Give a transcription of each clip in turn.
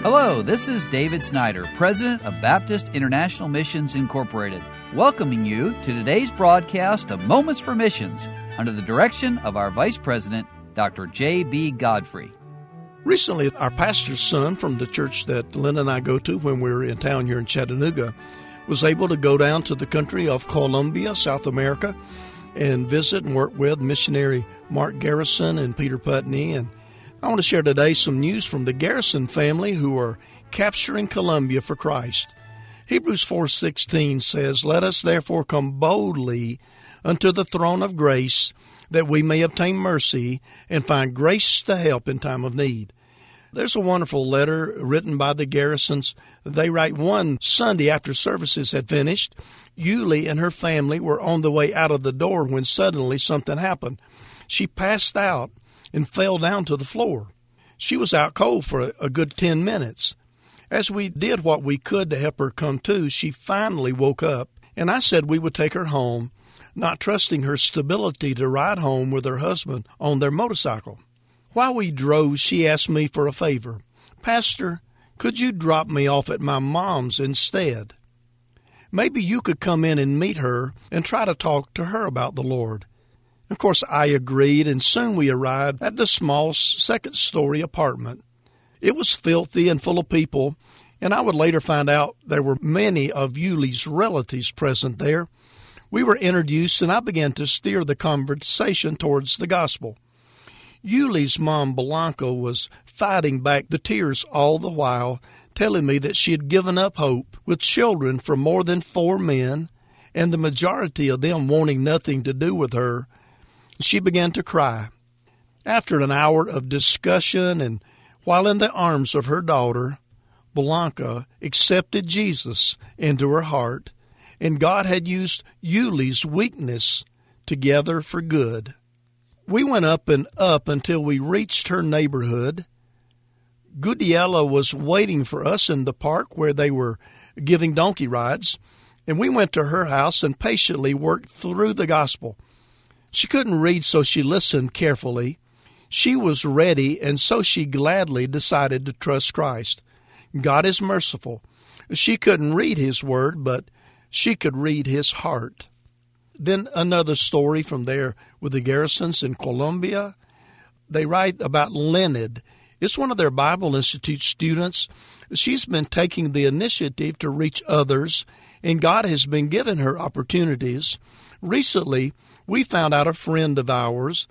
Hello, this is David Snyder, President of Baptist International Missions Incorporated, welcoming you to today's broadcast of Moments for Missions under the direction of our Vice President, Dr. J.B. Godfrey. Recently, our pastor's son from the church that Linda and I go to when we were in town here in Chattanooga was able to go down to the country of Colombia, South America, and visit and work with missionary Mark Garrison and Peter Putney. And I want to share today some news from the Garrison family who are capturing Colombia for Christ. Hebrews 4:16 says, "Let us therefore come boldly unto the throne of grace, that we may obtain mercy and find grace to help in time of need." There's a wonderful letter written by the Garrisons. They write, one Sunday after services had finished, Yulie and her family were on the way out of the door when suddenly something happened. She passed out and fell down to the floor. She was out cold for a good 10 minutes. As we did what we could to help her come to, she finally woke up, and I said we would take her home, not trusting her stability to ride home with her husband on their motorcycle. While we drove, she asked me for a favor. "Pastor, could you drop me off at my mom's instead? Maybe you could come in and meet her and try to talk to her about the Lord." Of course, I agreed, and soon we arrived at the small second-story apartment. It was filthy and full of people, and I would later find out there were many of Yulie's relatives present there. We were introduced, and I began to steer the conversation towards the gospel. Yulie's mom, Blanca, was fighting back the tears all the while, telling me that she had given up hope with children from more than 4 men, and the majority of them wanting nothing to do with her. She began to cry. After an hour of discussion and while in the arms of her daughter, Blanca accepted Jesus into her heart, and God had used Yulie's weakness together for good. We went up and up until we reached her neighborhood. Gudiela was waiting for us in the park where they were giving donkey rides, and we went to her house and patiently worked through the gospel. She couldn't read, so she listened carefully. She was ready, and so she gladly decided to trust Christ. God is merciful. She couldn't read His word, but she could read His heart. Then another story from there with the Garrisons in Colombia. They write about Leonard. It's one of their Bible Institute students. She's been taking the initiative to reach others, and God has been giving her opportunities. Recently, we found out a friend of ours,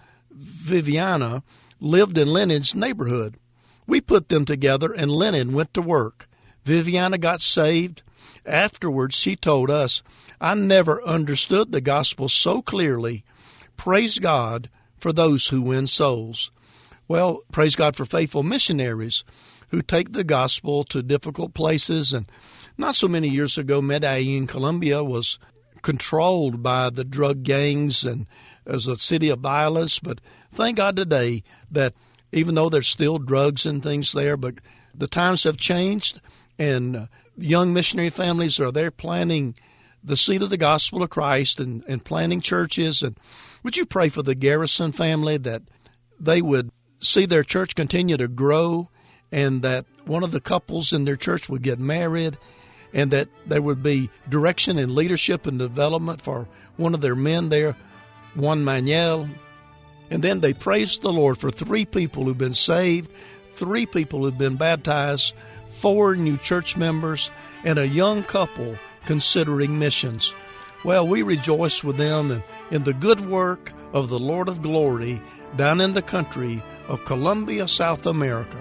Viviana, lived in Leonard's neighborhood. We put them together, and Leonard went to work. Viviana got saved. Afterwards, she told us, "I never understood the gospel so clearly. Praise God for those who win souls." Well, praise God for faithful missionaries who take the gospel to difficult places. And not so many years ago, Medellin, Colombia, was controlled by the drug gangs and as a city of violence. But thank God today that even though there's still drugs and things there, but the times have changed, and young missionary families are there planting the seed of the gospel of Christ and planting churches. And would you pray for the Garrison family that they would see their church continue to grow, and that one of the couples in their church would get married, and that there would be direction and leadership and development for one of their men there, Juan Manuel. And then they praised the Lord for 3 people who've been saved, 3 people who've been baptized, 4 new church members, and a young couple considering missions. Well, we rejoice with them in the good work of the Lord of Glory down in the country of Colombia, South America.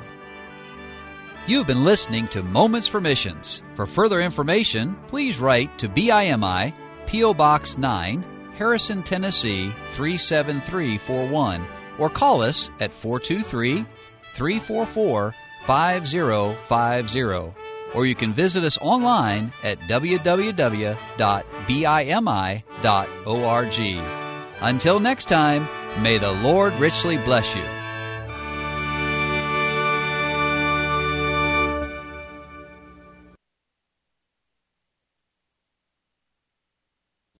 You've been listening to Moments for Missions. For further information, please write to BIMI, P.O. Box 9, Harrison, Tennessee 37341, or call us at 423-344-5050. Or you can visit us online at www.bimi.org. Until next time, may the Lord richly bless you.